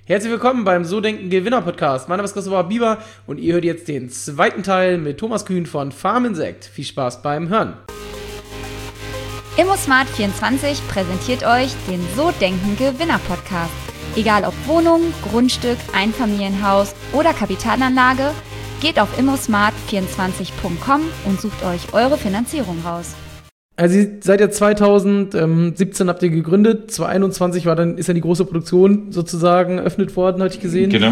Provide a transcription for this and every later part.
Herzlich willkommen beim So Denken Gewinner Podcast. Mein Name ist Christopher Bieber und ihr hört jetzt den zweiten Teil mit Thomas Kühn von Farm Insect. Viel Spaß beim Hören. ImmoSmart24 präsentiert euch den So Denken Gewinner Podcast. Egal ob Wohnung, Grundstück, Einfamilienhaus oder Kapitalanlage, geht auf immosmart24.com und sucht euch eure Finanzierung raus. Also seit ja 2017 habt ihr gegründet, 2021 ist dann die große Produktion sozusagen eröffnet worden, hatte ich gesehen. Genau.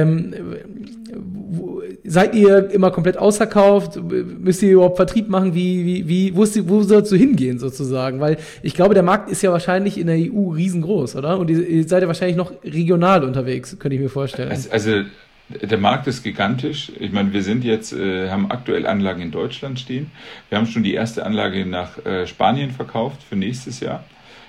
Seid ihr immer komplett ausverkauft? Müsst ihr überhaupt Vertrieb machen? Wo sollst du hingehen sozusagen? Weil ich glaube, der Markt ist ja wahrscheinlich in der EU riesengroß, oder? Und ihr seid ja wahrscheinlich noch regional unterwegs, könnte ich mir vorstellen. Also der Markt ist gigantisch. Ich meine, wir sind jetzt, haben aktuell Anlagen in Deutschland stehen. Wir haben schon die erste Anlage nach Spanien verkauft für nächstes Jahr.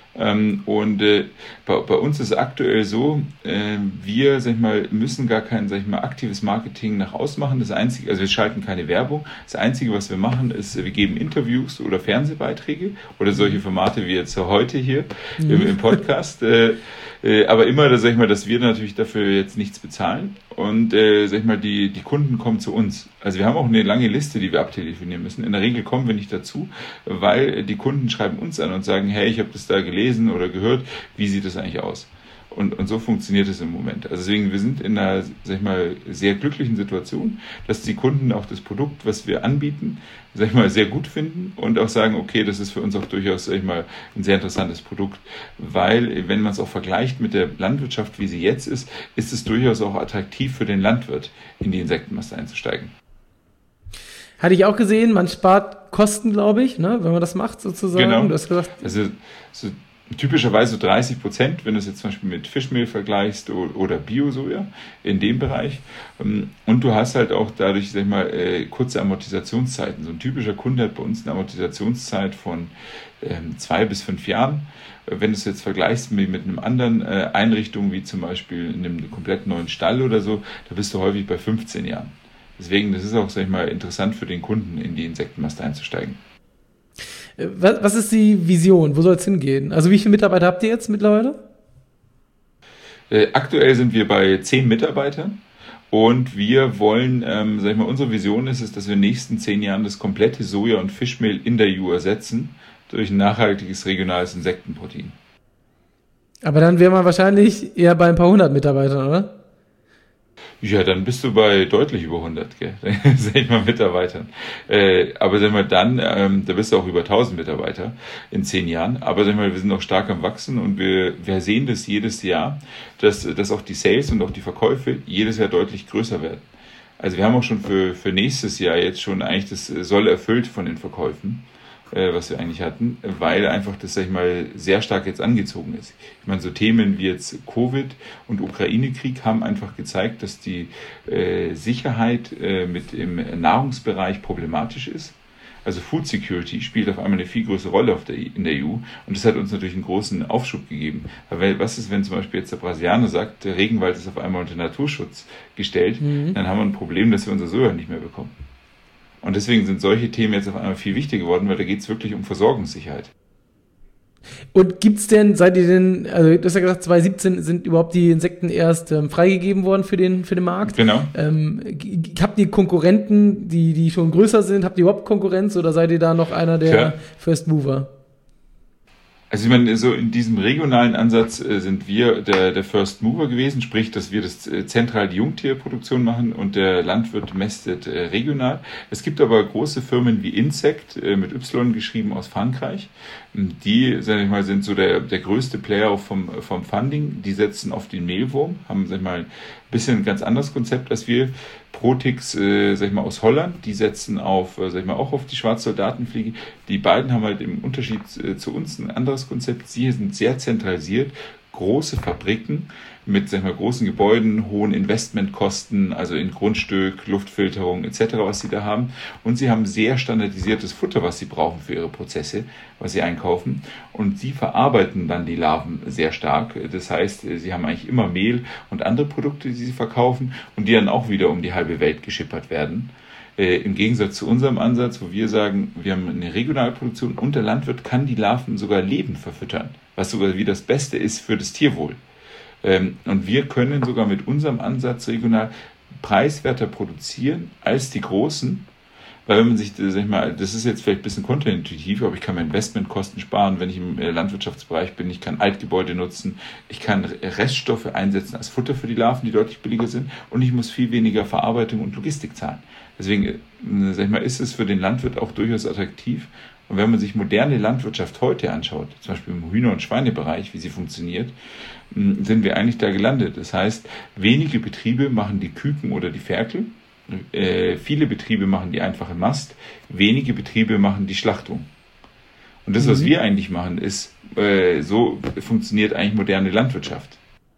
Bei uns ist es aktuell so, wir, müssen gar kein, aktives Marketing nach außen machen. Das Einzige, also wir schalten keine Werbung. Das Einzige, was wir machen, ist, wir geben Interviews oder Fernsehbeiträge oder solche Formate wie jetzt heute hier im Podcast. Aber immer, dass wir natürlich dafür jetzt nichts bezahlen. Und die Kunden kommen zu uns. Also wir haben auch eine lange Liste, die wir abtelefonieren müssen. In der Regel kommen wir nicht dazu, weil die Kunden schreiben uns an und sagen, hey, ich habe das da gelesen oder gehört, wie sieht das eigentlich aus? Und so funktioniert es im Moment. Also deswegen, wir sind in einer, sehr glücklichen Situation, dass die Kunden auch das Produkt, was wir anbieten, sehr gut finden und auch sagen, okay, das ist für uns auch durchaus, ein sehr interessantes Produkt, weil, wenn man es auch vergleicht mit der Landwirtschaft, wie sie jetzt ist es durchaus auch attraktiv für den Landwirt, in die Insektenmasse einzusteigen. Hatte ich auch gesehen, man spart Kosten, glaube ich, ne, wenn man das macht sozusagen. Genau. Du hast gesagt, also typischerweise so 30%, wenn du es jetzt zum Beispiel mit Fischmehl vergleichst oder Bio-Soja in dem Bereich. Und du hast halt auch dadurch, kurze Amortisationszeiten. So ein typischer Kunde hat bei uns eine Amortisationszeit von 2 bis 5 Jahren. Wenn du es jetzt vergleichst mit einem anderen Einrichtung, wie zum Beispiel in einem komplett neuen Stall oder so, da bist du häufig bei 15 Jahren. Deswegen, das ist auch, interessant für den Kunden, in die Insektenmaste einzusteigen. Was ist die Vision? Wo soll es hingehen? Also wie viele Mitarbeiter habt ihr jetzt mittlerweile? Aktuell sind wir bei 10 Mitarbeitern und wir wollen, unsere Vision ist es, dass wir in den nächsten 10 Jahren das komplette Soja- und Fischmehl in der EU ersetzen durch ein nachhaltiges regionales Insektenprotein. Aber dann wäre man wahrscheinlich eher bei ein paar 100 Mitarbeitern, oder? Ja, dann bist du bei deutlich über 100, gell? Mitarbeitern. Aber da bist du auch über 1000 Mitarbeiter in 10 Jahren. Aber wir sind noch stark am Wachsen und wir sehen das jedes Jahr, dass auch die Sales und auch die Verkäufe jedes Jahr deutlich größer werden. Also wir haben auch schon für nächstes Jahr jetzt schon eigentlich das Soll erfüllt von den Verkäufen, was wir eigentlich hatten, weil einfach das, sehr stark jetzt angezogen ist. Ich meine, so Themen wie jetzt Covid und Ukraine-Krieg haben einfach gezeigt, dass die Sicherheit mit im Nahrungsbereich problematisch ist. Also Food Security spielt auf einmal eine viel größere Rolle in der EU und das hat uns natürlich einen großen Aufschub gegeben. Weil was ist, wenn zum Beispiel jetzt der Brasilianer sagt, der Regenwald ist auf einmal unter Naturschutz gestellt, dann haben wir ein Problem, dass wir unser Soja nicht mehr bekommen. Und deswegen sind solche Themen jetzt auf einmal viel wichtiger geworden, weil da geht es wirklich um Versorgungssicherheit. Und gibt's denn, also du hast ja gesagt, 2017 sind überhaupt die Insekten erst freigegeben worden für den Markt. Genau. Habt ihr Konkurrenten, die schon größer sind? Habt ihr überhaupt Konkurrenz oder seid ihr da noch einer der First Mover? Also ich meine, so in diesem regionalen Ansatz sind wir der First Mover gewesen, sprich, dass wir das zentral die Jungtierproduktion machen und der Landwirt mästet regional. Es gibt aber große Firmen wie Insect, mit Y geschrieben, aus Frankreich. Die, sind so der größte Player auch vom Funding. Die setzen auf den Mehlwurm, haben, ein bisschen ein ganz anderes Konzept als wir. Protix, aus Holland, die setzen auf, auch auf die Schwarzsoldatenfliege. Die beiden haben halt im Unterschied zu uns ein anderes Konzept. Sie sind sehr zentralisiert, große Fabriken mit, großen Gebäuden, hohen Investmentkosten, also in Grundstück, Luftfilterung etc., was sie da haben. Und sie haben sehr standardisiertes Futter, was sie brauchen für ihre Prozesse, was sie einkaufen. Und sie verarbeiten dann die Larven sehr stark. Das heißt, sie haben eigentlich immer Mehl und andere Produkte, die sie verkaufen und die dann auch wieder um die halbe Welt geschippert werden. Im Gegensatz zu unserem Ansatz, wo wir sagen, wir haben eine Regionalproduktion und der Landwirt kann die Larven sogar lebend verfüttern, was sogar wie das Beste ist für das Tierwohl. Und wir können sogar mit unserem Ansatz regional preiswerter produzieren als die Großen. Weil wenn man sich, sag ich mal, das ist jetzt vielleicht ein bisschen kontraintuitiv, aber ich kann meine Investmentkosten sparen, wenn ich im Landwirtschaftsbereich bin. Ich kann Altgebäude nutzen, ich kann Reststoffe einsetzen als Futter für die Larven, die deutlich billiger sind, und ich muss viel weniger Verarbeitung und Logistik zahlen. Deswegen, sag ich mal, ist es für den Landwirt auch durchaus attraktiv. Und wenn man sich moderne Landwirtschaft heute anschaut, zum Beispiel im Hühner- und Schweinebereich, wie sie funktioniert, sind wir eigentlich da gelandet. Das heißt, wenige Betriebe machen die Küken oder die Ferkel. Viele Betriebe machen die einfache Mast, wenige Betriebe machen die Schlachtung. Und das, was wir eigentlich machen, ist, so funktioniert eigentlich moderne Landwirtschaft.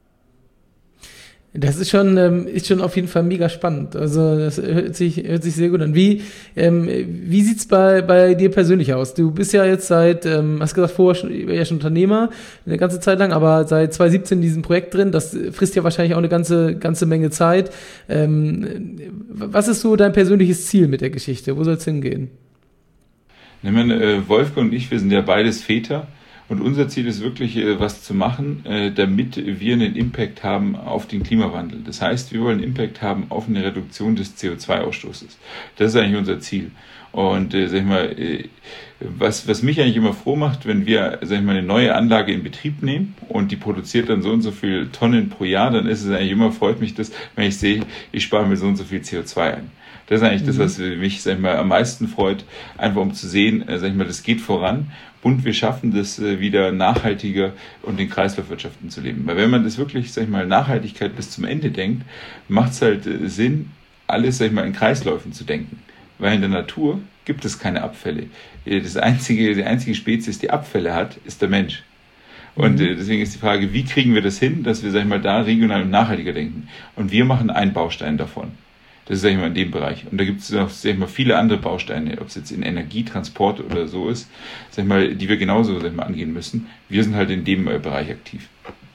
Das ist schon auf jeden Fall mega spannend. Also das hört sich sehr gut an. Wie sieht's bei dir persönlich aus? Du bist ja jetzt hast gesagt, vorher schon Unternehmer, eine ganze Zeit lang, aber seit 2017 in diesem Projekt drin. Das frisst ja wahrscheinlich auch eine ganze Menge Zeit. Was ist so dein persönliches Ziel mit der Geschichte? Wo soll es hingehen? Wolfgang und ich, wir sind ja beides Väter. Und unser Ziel ist wirklich, was zu machen, damit wir einen Impact haben auf den Klimawandel. Das heißt, wir wollen einen Impact haben auf eine Reduktion des CO2-Ausstoßes. Das ist eigentlich unser Ziel. Und sag ich mal, was mich eigentlich immer froh macht, wenn wir, sag ich mal, eine neue Anlage in Betrieb nehmen und die produziert dann so und so viel Tonnen pro Jahr, dann ist es eigentlich immer, freut mich das, wenn ich sehe, ich spare mir so und so viel CO2 ein. Das ist eigentlich das, was mich, sag ich mal, am meisten freut, einfach um zu sehen, sag ich mal, das geht voran und wir schaffen das wieder nachhaltiger und in Kreislaufwirtschaften zu leben. Weil wenn man das wirklich, sag ich mal, Nachhaltigkeit bis zum Ende denkt, macht es halt Sinn, alles, sag ich mal, in Kreisläufen zu denken. Weil in der Natur gibt es keine Abfälle. Die einzige Spezies, die Abfälle hat, ist der Mensch. Und deswegen ist die Frage, wie kriegen wir das hin, dass wir, sag ich mal, da regional und nachhaltiger denken? Und wir machen einen Baustein davon. Das ist, sag ich mal, in dem Bereich. Und da gibt es noch, sag ich mal, viele andere Bausteine, ob es jetzt in Energietransport oder so ist, sag ich mal, die wir genauso, sag ich mal, angehen müssen. Wir sind halt in dem Bereich aktiv.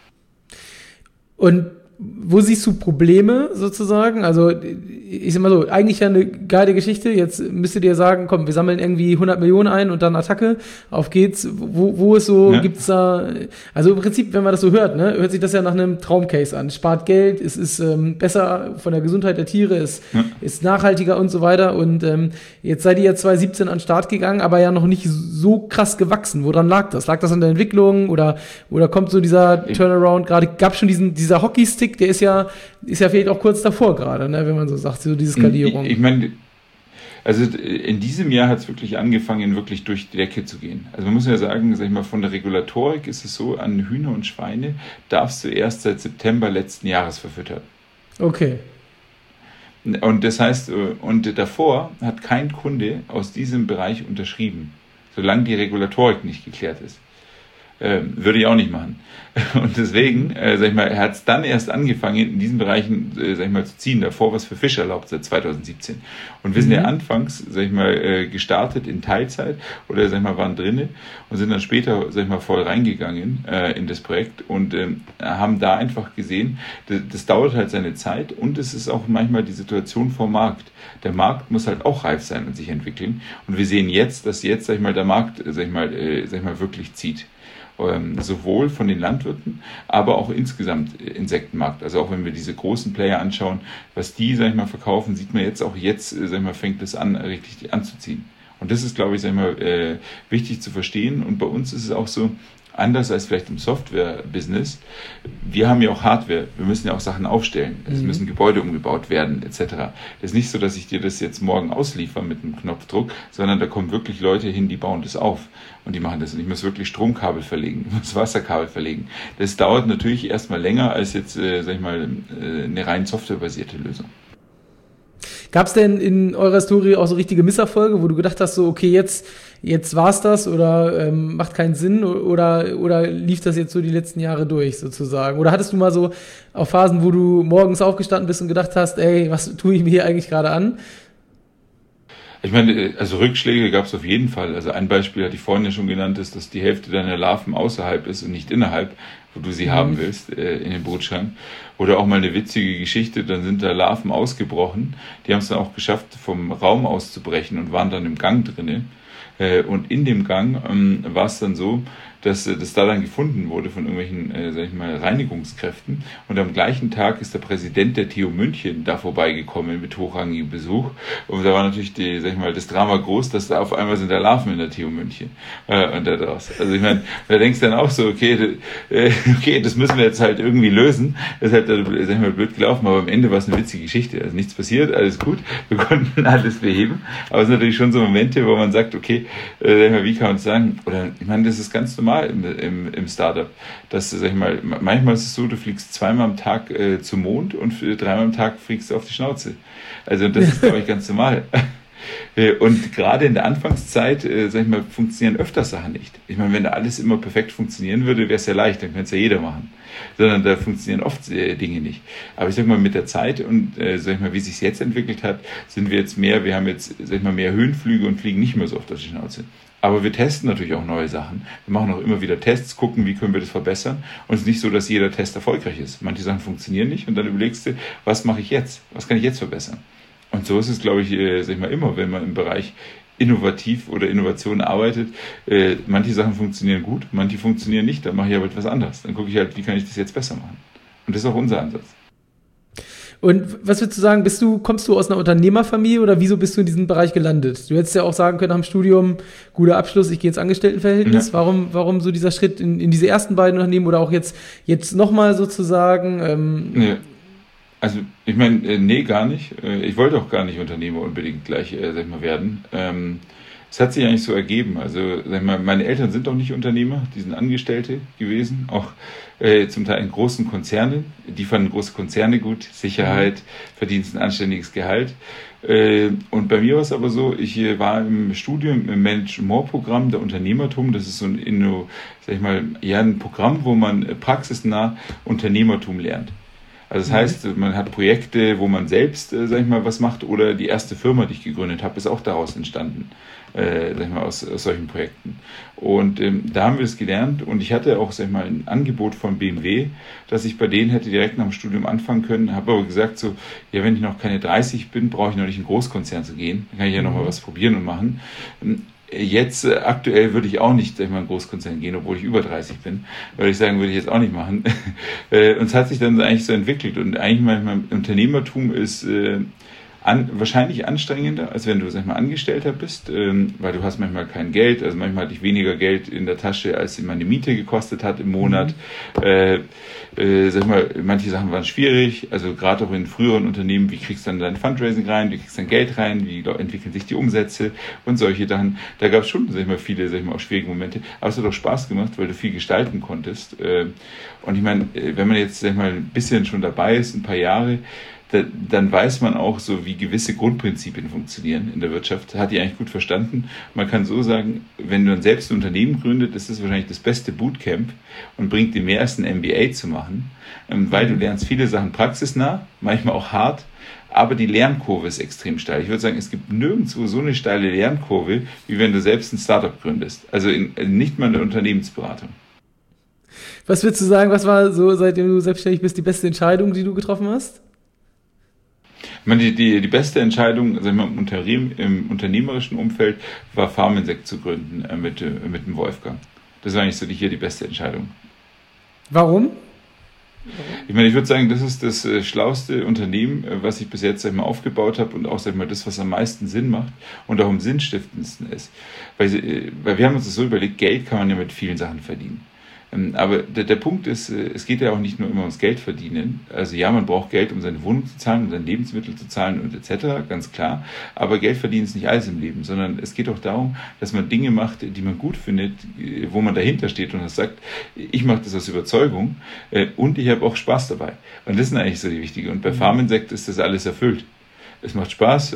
Und wo siehst du Probleme sozusagen? Also ich sag mal so, eigentlich ja eine geile Geschichte. Jetzt müsstet ihr sagen, komm, wir sammeln irgendwie 100 Millionen ein und dann Attacke. Auf geht's. Wo ist so, ja. Gibt's da, also im Prinzip, wenn man das so hört, ne, hört sich das ja nach einem Traumcase an. Es spart Geld, es ist besser von der Gesundheit der Tiere, es ist nachhaltiger und so weiter. Und jetzt seid ihr ja 2017 an den Start gegangen, aber ja noch nicht so krass gewachsen. Woran lag das? Lag das an der Entwicklung oder kommt so dieser Turnaround gerade? Gab schon dieser Hockeystick, der ist ja vielleicht auch kurz davor gerade, ne, wenn man so sagt, so diese Skalierung. Ich meine, also in diesem Jahr hat es wirklich angefangen, wirklich durch die Decke zu gehen. Also man muss ja sagen, sag ich mal, von der Regulatorik ist es so, an Hühner und Schweine darfst du erst seit September letzten Jahres verfüttern. Okay. Und das heißt, und davor hat kein Kunde aus diesem Bereich unterschrieben, solange die Regulatorik nicht geklärt ist. Würde ich auch nicht machen. Und deswegen, sag ich mal, er hat es dann erst angefangen, in diesen Bereichen, sag ich mal, zu ziehen. Davor war es für Fische erlaubt, seit 2017. Und wir sind ja anfangs, sag ich mal, gestartet in Teilzeit oder, sag ich mal, waren drinne und sind dann später, sag ich mal, voll reingegangen in das Projekt und haben da einfach gesehen, das dauert halt seine Zeit und es ist auch manchmal die Situation vom Markt. Der Markt muss halt auch reif sein und sich entwickeln. Und wir sehen jetzt, dass sag ich mal, der Markt, sag ich mal, wirklich zieht. Sowohl von den Landwirten, aber auch insgesamt Insektenmarkt. Also auch wenn wir diese großen Player anschauen, was die, sag ich mal, verkaufen, sieht man jetzt, sag ich mal, fängt es an, richtig anzuziehen. Und das ist, glaube ich, sag ich mal, wichtig zu verstehen. Und bei uns ist es auch so, anders als vielleicht im Software-Business, wir haben ja auch Hardware, wir müssen ja auch Sachen aufstellen, es müssen Gebäude umgebaut werden, etc. Es ist nicht so, dass ich dir das jetzt morgen ausliefere mit einem Knopfdruck, sondern da kommen wirklich Leute hin, die bauen das auf und die machen das. Und ich muss wirklich Stromkabel verlegen, ich muss Wasserkabel verlegen. Das dauert natürlich erstmal länger als jetzt, sag ich mal, eine rein softwarebasierte Lösung. Gab es denn in eurer Historie auch so richtige Misserfolge, wo du gedacht hast, so okay, jetzt war's das oder macht keinen Sinn oder lief das jetzt so die letzten Jahre durch sozusagen? Oder hattest du mal so auch Phasen, wo du morgens aufgestanden bist und gedacht hast, ey, was tue ich mir hier eigentlich gerade an? Ich meine, also Rückschläge gab es auf jeden Fall. Also ein Beispiel hatte ich vorhin ja schon genannt, ist, dass die Hälfte deiner Larven außerhalb ist und nicht innerhalb, wo du sie haben willst, in den Brutschrank. Oder auch mal eine witzige Geschichte, dann sind da Larven ausgebrochen. Die haben es dann auch geschafft, vom Raum auszubrechen und waren dann im Gang drinne. Und in dem Gang war es dann so, dass das da dann gefunden wurde von irgendwelchen, sag ich mal, Reinigungskräften. Und am gleichen Tag ist der Präsident der TU München da vorbeigekommen mit hochrangigem Besuch. Und da war natürlich sag ich mal, das Drama groß, dass da auf einmal sind da Larven in der TU München. Und da draus. Also ich meine, da denkst du dann auch so, okay, das müssen wir jetzt halt irgendwie lösen. Das ist halt, sag ich mal, blöd gelaufen, aber am Ende war es eine witzige Geschichte. Also nichts passiert, alles gut. Wir konnten alles beheben. Aber es sind natürlich schon so Momente, wo man sagt, okay, wie kann man es sagen? Oder ich meine, das ist ganz normal im Startup. Dass, sag ich mal, manchmal ist es so, du fliegst 2-mal am Tag zum Mond und 3-mal am Tag fliegst du auf die Schnauze. Also das ist, glaube ich, ganz normal. Und gerade in der Anfangszeit, sag ich mal, funktionieren öfters Sachen nicht. Ich meine, wenn da alles immer perfekt funktionieren würde, wäre es ja leicht, dann könnte es ja jeder machen. Sondern da funktionieren oft Dinge nicht. Aber ich sag mal, mit der Zeit und sag ich mal, wie sich es jetzt entwickelt hat, sind wir jetzt wir haben jetzt, sag ich mal, mehr Höhenflüge und fliegen nicht mehr so oft auf die Schnauze. Aber wir testen natürlich auch neue Sachen. Wir machen auch immer wieder Tests, gucken, wie können wir das verbessern. Und es ist nicht so, dass jeder Test erfolgreich ist. Manche Sachen funktionieren nicht und dann überlegst du, was mache ich jetzt? Was kann ich jetzt verbessern? Und so ist es, glaube ich, sag ich mal, immer, wenn man im Bereich innovativ oder Innovation arbeitet. Manche Sachen funktionieren gut, manche funktionieren nicht, dann mache ich aber etwas anderes. Dann gucke ich halt, wie kann ich das jetzt besser machen. Und das ist auch unser Ansatz. Und was würdest du sagen, kommst du aus einer Unternehmerfamilie oder wieso bist du in diesem Bereich gelandet? Du hättest ja auch sagen können, nach dem Studium, guter Abschluss, ich gehe ins Angestelltenverhältnis. Ja. Warum so dieser Schritt in diese ersten beiden Unternehmen oder auch jetzt nochmal sozusagen? Ja. Also ich meine, nee, gar nicht. Ich wollte auch gar nicht Unternehmer unbedingt gleich, sag ich mal, werden. Es hat sich eigentlich so ergeben. Also sag ich mal, meine Eltern sind auch nicht Unternehmer, die sind Angestellte gewesen, auch zum Teil in großen Konzernen. Die fanden große Konzerne gut, Sicherheit, verdienst ein anständiges Gehalt. Und bei mir war es aber so, ich war im Studium im Management-Programm der Unternehmertum. Das ist so ein Programm, wo man praxisnah Unternehmertum lernt. Also das heißt, man hat Projekte, wo man selbst, sag ich mal, was macht, oder die erste Firma, die ich gegründet habe, ist auch daraus entstanden, sag ich mal, aus solchen Projekten. Und da haben wir es gelernt und ich hatte auch, sag ich mal, ein Angebot von BMW, dass ich bei denen hätte direkt nach dem Studium anfangen können, habe aber gesagt so, ja, wenn ich noch keine 30 bin, brauche ich noch nicht in einen Großkonzern zu gehen, dann kann ich ja noch mal was probieren und machen. Jetzt aktuell würde ich auch nicht, sag ich mal, in einen Großkonzern gehen, obwohl ich über 30 bin, würde ich sagen, würde ich jetzt auch nicht machen. Und es hat sich dann eigentlich so entwickelt und eigentlich manchmal Unternehmertum ist wahrscheinlich anstrengender, als wenn du, sag ich mal, Angestellter bist, weil du hast manchmal kein Geld, also manchmal hatte ich weniger Geld in der Tasche, als meine Miete gekostet hat im Monat. Sag ich mal, manche Sachen waren schwierig, also gerade auch in früheren Unternehmen, wie kriegst du dann dein Fundraising rein, wie kriegst du dein Geld rein, wie entwickeln sich die Umsätze und solche Sachen. Da gab es schon, sag ich mal, viele, sag ich mal, auch schwierige Momente, aber es hat auch Spaß gemacht, weil du viel gestalten konntest. Und ich meine, wenn man jetzt, sag ich mal, ein bisschen schon dabei ist, ein paar Jahre, dann weiß man auch so, wie gewisse Grundprinzipien funktionieren in der Wirtschaft. Hat die eigentlich gut verstanden. Man kann so sagen, wenn du dann selbst ein Unternehmen gründet, ist das wahrscheinlich das beste Bootcamp und bringt dir mehr als ein MBA zu machen, weil du lernst viele Sachen praxisnah, manchmal auch hart, aber die Lernkurve ist extrem steil. Ich würde sagen, es gibt nirgendwo so eine steile Lernkurve, wie wenn du selbst ein Startup gründest. Also nicht mal in der Unternehmensberatung. Was würdest du sagen, was war so, seitdem du selbstständig bist, die beste Entscheidung, die du getroffen hast? Ich meine, die beste Entscheidung, sagen wir mal, im unternehmerischen Umfeld war Farminsect zu gründen mit dem Wolfgang. Das war eigentlich so die beste Entscheidung. Warum? Ich meine, ich würde sagen, das ist das schlauste Unternehmen, was ich bis jetzt, sag ich mal, aufgebaut habe und auch, sag ich mal, das, was am meisten Sinn macht und auch am sinnstiftendsten ist. Weil wir haben uns das so überlegt, Geld kann man ja mit vielen Sachen verdienen. Aber der Punkt ist, es geht ja auch nicht nur immer ums Geld verdienen. Also ja, man braucht Geld, um seine Wohnung zu zahlen, um seine Lebensmittel zu zahlen und etc., ganz klar. Aber Geld verdienen ist nicht alles im Leben, sondern es geht auch darum, dass man Dinge macht, die man gut findet, wo man dahinter steht und das sagt, ich mache das aus Überzeugung und ich habe auch Spaß dabei. Und das sind eigentlich so die wichtigen. Und bei Farminsect ist das alles erfüllt. Es macht Spaß,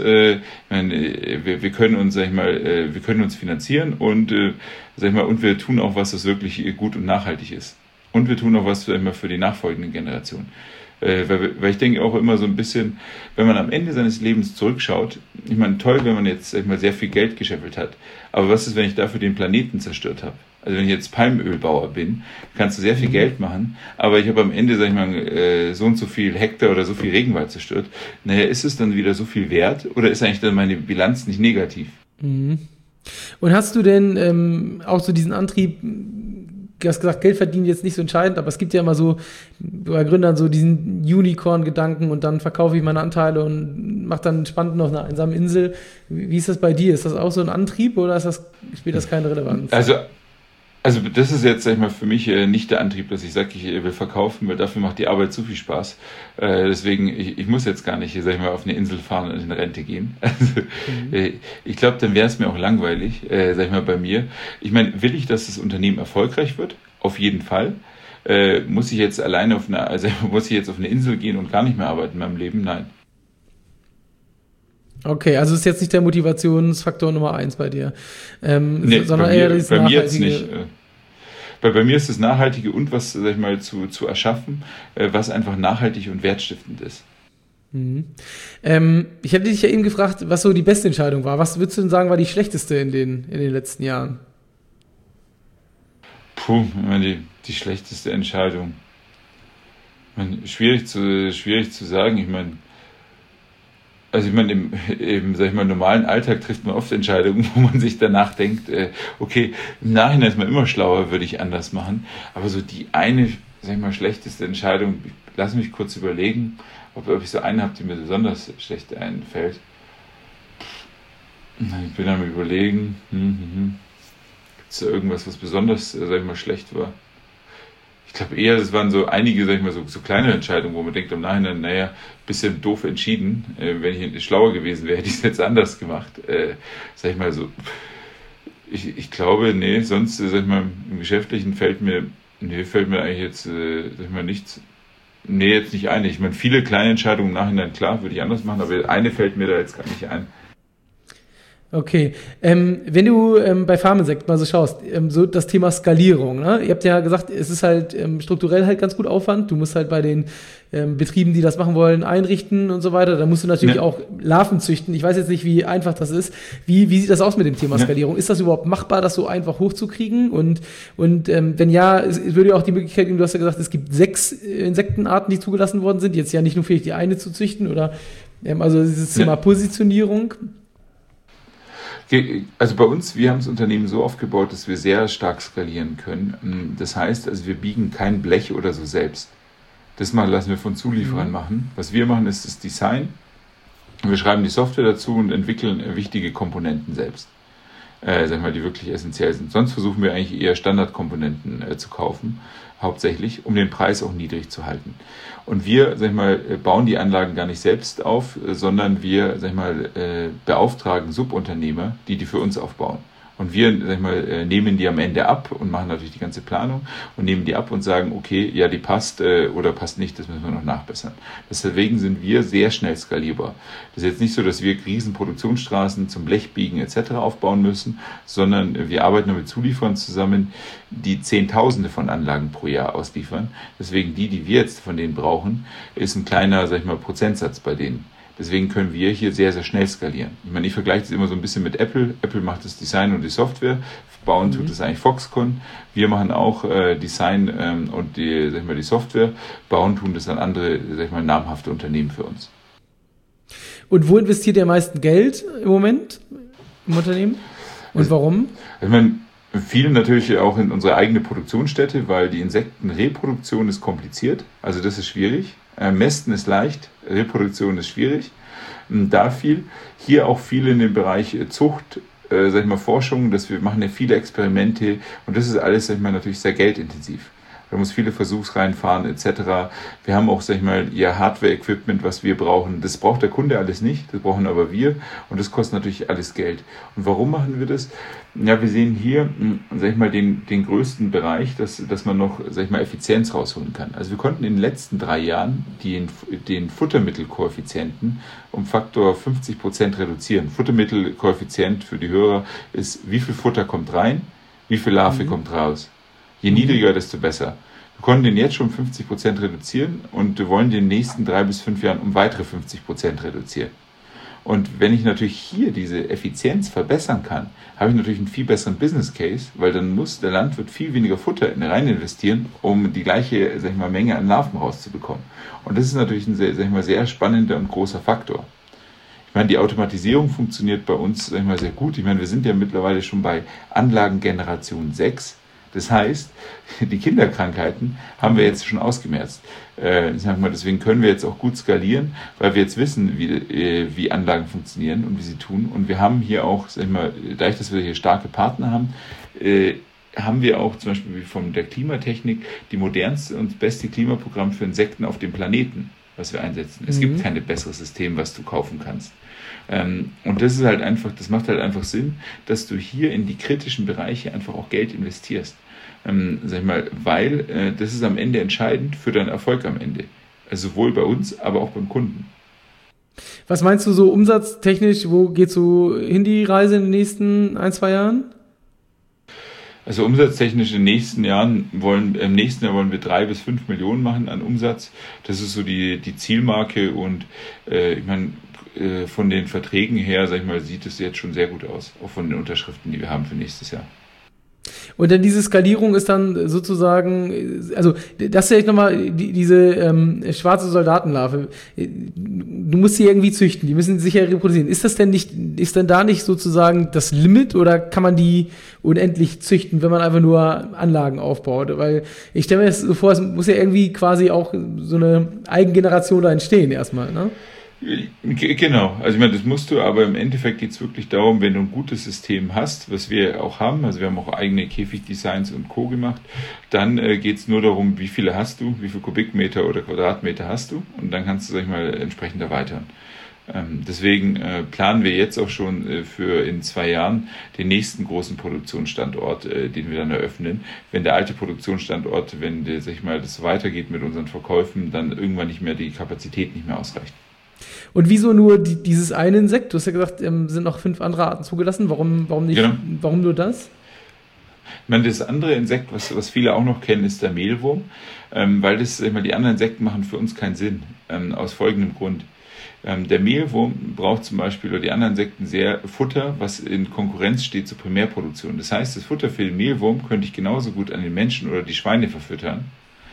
wir können uns, sag ich mal, wir können uns finanzieren und, sag ich mal, und wir tun auch was, das wirklich gut und nachhaltig ist. Und wir tun auch was, sag ich mal, für die nachfolgenden Generationen. Weil ich denke auch immer so ein bisschen, wenn man am Ende seines Lebens zurückschaut, ich meine, toll, wenn man jetzt, sag ich mal, sehr viel Geld gescheffelt hat, aber was ist, wenn ich dafür den Planeten zerstört habe? Also wenn ich jetzt Palmölbauer bin, kannst du sehr viel Geld machen, aber ich habe am Ende, sag ich mal, so und so viel Hektar oder so viel Regenwald zerstört. Naja, ist es dann wieder so viel wert oder ist eigentlich dann meine Bilanz nicht negativ? Mhm. Und hast du denn auch so diesen Antrieb du hast gesagt, Geld verdienen jetzt nicht so entscheidend, aber es gibt ja immer so bei Gründern so diesen Unicorn-Gedanken und dann verkaufe ich meine Anteile und mache dann spannend auf einer einsamen Insel. Wie ist das bei dir? Ist das auch so ein Antrieb oder spielt das keine Relevanz? Also das ist jetzt, sag ich mal, für mich nicht der Antrieb, dass ich sage, ich will verkaufen, weil dafür macht die Arbeit zu viel Spaß. Deswegen, ich muss jetzt gar nicht, sag ich mal, auf eine Insel fahren und in Rente gehen. Also, ich glaube, dann wäre es mir auch langweilig, sag ich mal, bei mir. Ich meine, will ich, dass das Unternehmen erfolgreich wird? Auf jeden Fall. Muss ich jetzt muss ich jetzt auf eine Insel gehen und gar nicht mehr arbeiten in meinem Leben? Nein. Okay, also ist jetzt nicht der Motivationsfaktor Nummer 1 bei dir, sondern eher das bei mir Nachhaltige. Jetzt nicht. Bei mir ist das Nachhaltige und was, sag ich mal, zu erschaffen, was einfach nachhaltig und wertstiftend ist. Mhm. Ich hatte dich ja eben gefragt, was so die beste Entscheidung war. Was würdest du denn sagen, war die schlechteste in den letzten Jahren? Ich meine, die schlechteste Entscheidung. Ich meine, schwierig zu sagen. Ich meine, im sag ich mal, normalen Alltag trifft man oft Entscheidungen, wo man sich danach denkt, okay, im Nachhinein ist man immer schlauer, würde ich anders machen. Aber so die eine, sag ich mal, schlechteste Entscheidung, lass mich kurz überlegen, ob ich so eine habe, die mir besonders schlecht einfällt. Ich bin am Überlegen, gibt es da irgendwas, was besonders, sag ich mal, schlecht war? Ich glaube eher, das waren so einige, sag ich mal, so kleine Entscheidungen, wo man denkt im Nachhinein, naja, bisschen doof entschieden. Wenn ich schlauer gewesen wäre, hätte ich es jetzt anders gemacht. Sag ich mal so, ich glaube, nee, sonst, sag ich mal, im Geschäftlichen fällt mir eigentlich jetzt, sag ich mal, nichts, jetzt nicht ein. Ich meine, viele kleine Entscheidungen im Nachhinein, klar, würde ich anders machen, aber eine fällt mir da jetzt gar nicht ein. Okay, wenn du bei Pharmensekt mal so schaust, so das Thema Skalierung, ne? Ihr habt ja gesagt, es ist halt strukturell halt ganz gut Aufwand, du musst halt bei den Betrieben, die das machen wollen, einrichten und so weiter, da musst du natürlich auch Larven züchten, ich weiß jetzt nicht, wie einfach das ist, wie sieht das aus mit dem Thema Skalierung, ist das überhaupt machbar, das so einfach hochzukriegen und wenn ja, es würde ja auch die Möglichkeit geben, du hast ja gesagt, es gibt 6 Insektenarten, die zugelassen worden sind, jetzt ja nicht nur vielleicht die eine zu züchten oder, also dieses Thema Positionierung. Also bei uns, wir haben das Unternehmen so aufgebaut, dass wir sehr stark skalieren können. Das heißt, also wir biegen kein Blech oder so selbst. Das lassen wir von Zulieferern machen. Was wir machen, ist das Design. Wir schreiben die Software dazu und entwickeln wichtige Komponenten selbst. Sag ich mal, die wirklich essentiell sind. Sonst versuchen wir eigentlich eher Standardkomponenten zu kaufen, hauptsächlich, um den Preis auch niedrig zu halten. Und wir, sag ich mal, bauen die Anlagen gar nicht selbst auf, sondern wir, sag ich mal, beauftragen Subunternehmer, die für uns aufbauen. Und wir, sag ich mal, nehmen die am Ende ab und machen natürlich die ganze Planung und nehmen die ab und sagen, okay, ja, die passt oder passt nicht, das müssen wir noch nachbessern. Deswegen sind wir sehr schnell skalierbar. Das ist jetzt nicht so, dass wir riesen Produktionsstraßen zum Blechbiegen etc. aufbauen müssen, sondern wir arbeiten nur mit Zulieferern zusammen, die Zehntausende von Anlagen pro Jahr ausliefern. Deswegen die wir jetzt von denen brauchen, ist ein kleiner, sag ich mal, Prozentsatz bei denen. Deswegen können wir hier sehr, sehr schnell skalieren. Ich meine, ich vergleiche das immer so ein bisschen mit Apple. Apple macht das Design und die Software. Bauen tut das eigentlich Foxconn. Wir machen auch Design und sag ich mal, die Software. Bauen tun das dann andere, sag ich mal, namhafte Unternehmen für uns. Und wo investiert ihr am meisten Geld im Moment im Unternehmen? Und warum? Ich meine, viel natürlich auch in unsere eigene Produktionsstätte, weil die Insektenreproduktion ist kompliziert. Also das ist schwierig. Mästen ist leicht, Reproduktion ist schwierig. Da viel. Hier auch viel in dem Bereich Zucht, sag ich mal, Forschung, wir machen ja viele Experimente und das ist alles, sag ich mal, natürlich sehr geldintensiv. Da muss viele Versuchsreihen fahren etc. Wir haben auch, sag ich mal, Hardware-Equipment, was wir brauchen. Das braucht der Kunde alles nicht, das brauchen aber wir und das kostet natürlich alles Geld. Und warum machen wir das? Ja, wir sehen hier, sag ich mal, den größten Bereich, dass man noch, sag ich mal, Effizienz rausholen kann. Also wir konnten in den letzten 3 Jahren den Futtermittelkoeffizienten um Faktor 50% reduzieren. Futtermittelkoeffizient für die Hörer ist, wie viel Futter kommt rein, wie viel Larve kommt raus. Je niedriger, desto besser. Wir konnten den jetzt schon 50% reduzieren und wir wollen den in den nächsten 3 bis 5 Jahren um weitere 50% reduzieren. Und wenn ich natürlich hier diese Effizienz verbessern kann, habe ich natürlich einen viel besseren Business Case, weil dann muss der Landwirt viel weniger Futter rein investieren, um die gleiche, sag ich mal, Menge an Larven rauszubekommen. Und das ist natürlich ein sehr, sag ich mal, sehr spannender und großer Faktor. Ich meine, die Automatisierung funktioniert bei uns, sag ich mal, sehr gut. Ich meine, wir sind ja mittlerweile schon bei Anlagengeneration 6. Das heißt, die Kinderkrankheiten haben wir jetzt schon ausgemerzt. Deswegen können wir jetzt auch gut skalieren, weil wir jetzt wissen, wie Anlagen funktionieren und wie sie tun. Und wir haben hier auch, dadurch, dass wir hier starke Partner haben, haben wir auch zum Beispiel von der Klimatechnik die modernste und beste Klimaprogramm für Insekten auf dem Planeten, was wir einsetzen. Es gibt kein besseres System, was du kaufen kannst. Und das macht halt einfach Sinn, dass du hier in die kritischen Bereiche einfach auch Geld investierst. Weil das ist am Ende entscheidend für deinen Erfolg am Ende. Also sowohl bei uns, aber auch beim Kunden. Was meinst du so umsatztechnisch, wo geht so hin die Reise in den nächsten 1-2 Jahren? Also umsatztechnisch im nächsten Jahr wollen wir 3 bis 5 Millionen machen an Umsatz. Das ist so die Zielmarke und von den Verträgen her, sieht es jetzt schon sehr gut aus. Auch von den Unterschriften, die wir haben für nächstes Jahr. Und dann diese Skalierung ist dann sozusagen, also das ist ja nochmal diese schwarze Soldatenlarve. Du musst sie irgendwie züchten, die müssen sich ja reproduzieren. Ist denn da nicht sozusagen das Limit oder kann man die unendlich züchten, wenn man einfach nur Anlagen aufbaut? Weil ich stelle mir das so vor, es muss ja irgendwie quasi auch so eine Eigengeneration da entstehen erstmal, ne? Genau, also das musst du, aber im Endeffekt geht es wirklich darum, wenn du ein gutes System hast, was wir auch haben, also wir haben auch eigene Käfigdesigns und Co. gemacht, dann geht es nur darum, wie viele hast du, wie viele Kubikmeter oder Quadratmeter hast du und dann kannst du, entsprechend erweitern. Deswegen planen wir jetzt auch schon für in 2 Jahren den nächsten großen Produktionsstandort, den wir dann eröffnen. Wenn der alte Produktionsstandort, wenn das weitergeht mit unseren Verkäufen, dann irgendwann die Kapazität nicht mehr ausreicht. Und wieso nur dieses eine Insekt? Du hast ja gesagt, sind noch 5 andere Arten zugelassen. Warum nicht? Genau. Warum nur das? Das andere Insekt, was viele auch noch kennen, ist der Mehlwurm, weil die anderen Insekten machen für uns keinen Sinn, aus folgendem Grund. Der Mehlwurm braucht zum Beispiel, oder die anderen Insekten, sehr Futter, was in Konkurrenz steht zur Primärproduktion. Das heißt, das Futter für den Mehlwurm könnte ich genauso gut an den Menschen oder die Schweine verfüttern.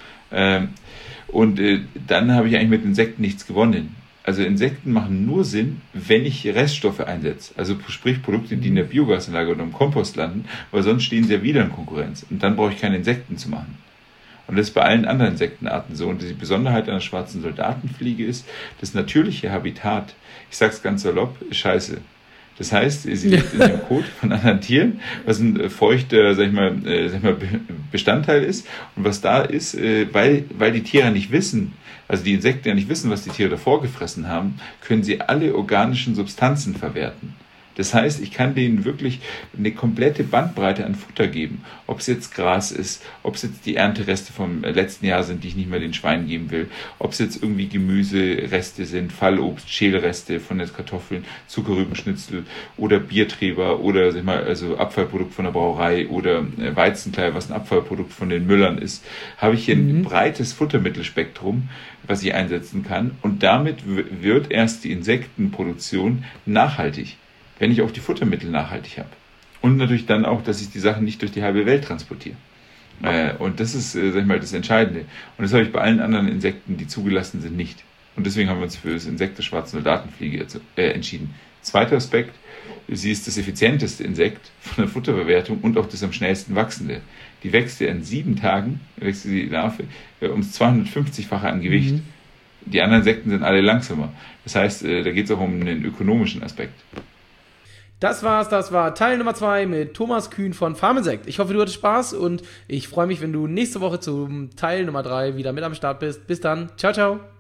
Und dann habe ich eigentlich mit Insekten nichts gewonnen. Also Insekten machen nur Sinn, wenn ich Reststoffe einsetze. Also sprich Produkte, die in der Biogasanlage oder im Kompost landen, weil sonst stehen sie ja wieder in Konkurrenz. Und dann brauche ich keine Insekten zu machen. Und das ist bei allen anderen Insektenarten so. Und die Besonderheit an der schwarzen Soldatenfliege ist, das natürliche Habitat, ich sage es ganz salopp, ist scheiße. Das heißt, sie lebt in dem Kot von anderen Tieren, was ein feuchter, Bestandteil ist. Und was da ist, weil die Tiere nicht wissen, also die Insekten ja nicht wissen, was die Tiere davor gefressen haben, können sie alle organischen Substanzen verwerten. Das heißt, ich kann denen wirklich eine komplette Bandbreite an Futter geben. Ob es jetzt Gras ist, ob es jetzt die Erntereste vom letzten Jahr sind, die ich nicht mehr den Schweinen geben will, ob es jetzt irgendwie Gemüsereste sind, Fallobst, Schälreste von den Kartoffeln, Zuckerrübenschnitzel oder Bierträber oder also Abfallprodukt von der Brauerei oder Weizenkleie, was ein Abfallprodukt von den Müllern ist, habe ich hier ein breites Futtermittelspektrum, was ich einsetzen kann. Und damit wird erst die Insektenproduktion nachhaltig, wenn ich auch die Futtermittel nachhaltig habe. Und natürlich dann auch, dass ich die Sachen nicht durch die halbe Welt transportiere. Und das ist, das Entscheidende. Und das habe ich bei allen anderen Insekten, die zugelassen sind, nicht. Und deswegen haben wir uns für das Insekt der schwarzen Soldatenfliege entschieden. Zweiter Aspekt, sie ist das effizienteste Insekt von der Futterverwertung und auch das am schnellsten wachsende. Die wächst ja in 7 Tagen, wächst die Larve ums 250-fache an Gewicht. Die anderen Insekten sind alle langsamer. Das heißt, da geht es auch um den ökonomischen Aspekt. Das war Teil Nummer 2 mit Thomas Kühn von Farminsekt. Ich hoffe, du hattest Spaß und ich freue mich, wenn du nächste Woche zum Teil Nummer 3 wieder mit am Start bist. Bis dann. Ciao, ciao.